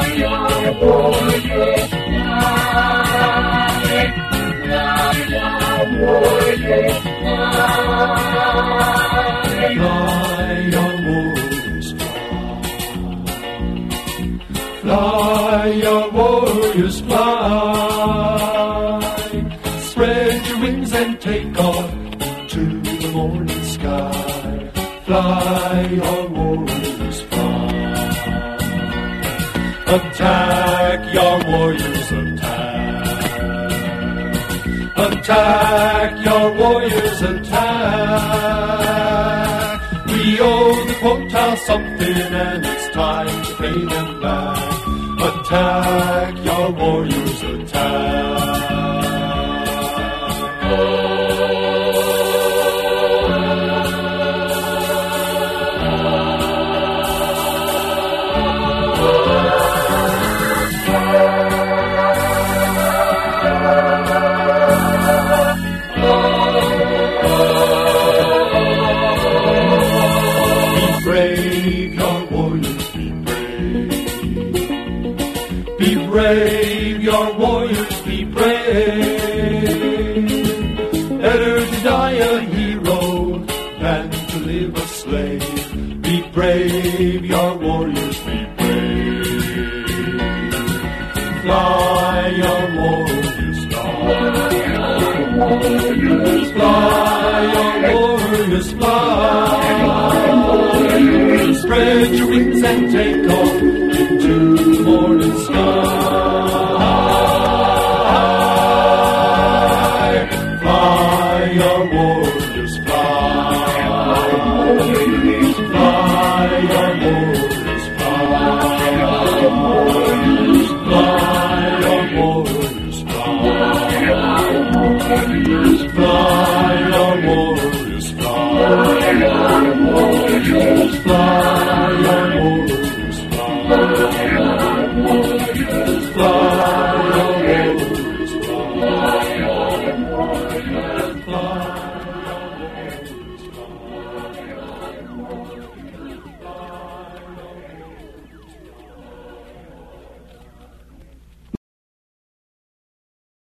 Fly, your warriors, fly. Spread your wings and take off to the morning sky. Fly, your warriors, fly. Attack, your warriors, attack. Attack, your warriors, attack. We owe the quota something and it's time to pay them back. Attack, your warriors, attack. Be brave, your warriors, be brave. Be brave, your warriors, be brave. Better to die a hero than to live a slave. Be brave, your warriors, be brave. Fly, your warriors, fly. Fly, your warriors, fly. Spread your wings and take off into